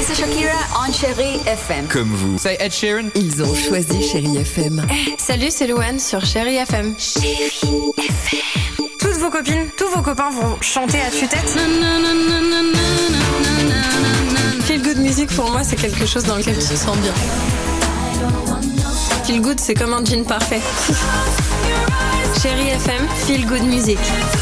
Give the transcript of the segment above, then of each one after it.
c'est Shakira on Chérie FM. Comme vous. C'est Ed Sheeran. Ils ont choisi Chérie FM. Salut, c'est Louane sur Chérie FM. Toutes vos copines, tous vos copains vont chanter à tue-tête. Feel good music pour moi, c'est quelque chose dans lequel tu te sens bien. Feel good, c'est comme un jean parfait. Chérie FM, feel good music.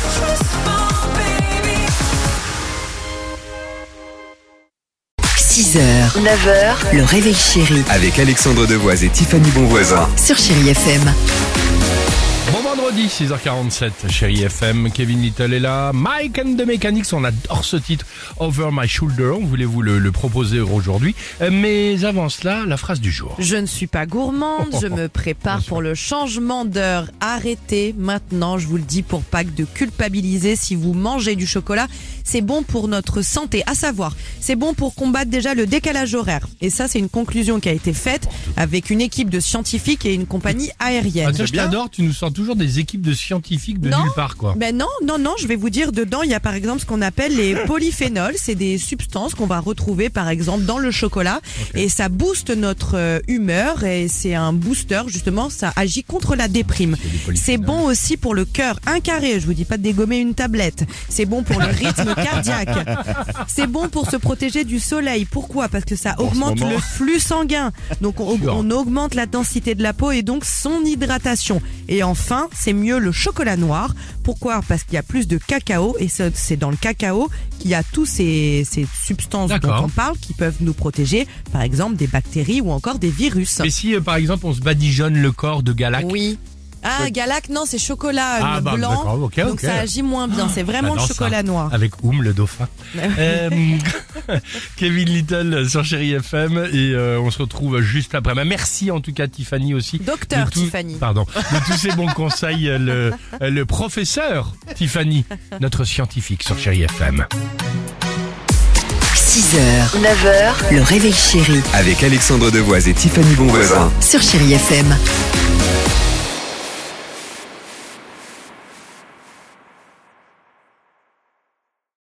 – 6h, 9h, le réveil chéri Avec Alexandre Devoise et Tiffany Bonvoisin. sur Chérie FM. Bon vendredi, 6h47, Chérie FM, Kevin Little est là, Mike and the Mechanics, on adore ce titre, Over My Shoulder, on voulait vous le proposer aujourd'hui, mais avant cela, la phrase du jour. Je ne suis pas gourmande, je me prépare pour le changement d'heure. Arrêtez maintenant, je vous le dis, pour pas de culpabiliser. Si vous mangez du chocolat, c'est bon pour notre santé. À savoir, c'est bon pour combattre déjà le décalage horaire. Et ça, c'est une conclusion qui a été faite avec une équipe de scientifiques et une compagnie aérienne. Ah, je t'adore, tu nous sors toujours des équipes de scientifiques de nulle part, quoi. Ben non, je vais vous dire, dedans, il y a par exemple ce qu'on appelle les polyphénols. C'est des substances qu'on va retrouver par exemple dans le chocolat. Okay. Et ça booste notre humeur et c'est un booster, justement, ça agit contre la déprime. C'est bon aussi pour le cœur. Un carré, je vous dis pas de dégommer une tablette. C'est bon pour le rythme cardiaque. C'est bon pour se protéger du soleil. Pourquoi ? Parce que ça augmente le flux sanguin. Donc on augmente la densité de la peau et donc son hydratation. Et enfin, c'est mieux le chocolat noir. Pourquoi ? Parce qu'il y a plus de cacao et c'est dans le cacao qu'il y a tous ces substances dont on parle qui peuvent nous protéger, par exemple des bactéries ou encore des virus. Et si par exemple on se badigeonne le corps de Galac ? Oui. Ah, Galac, non, c'est chocolat blanc, okay. Donc ça agit moins bien. C'est vraiment le chocolat noir. Avec le dauphin. Kevin Little sur Chérie FM et on se retrouve juste après. Merci en tout cas Tiffany aussi. Docteur Tiffany. Pardon. De tous ces bons conseils, le professeur Tiffany, notre scientifique sur Chérie FM. 6h, 9h, le réveil chéri Avec Alexandre Devoise et Tiffany Bonvoisin. sur Chérie FM.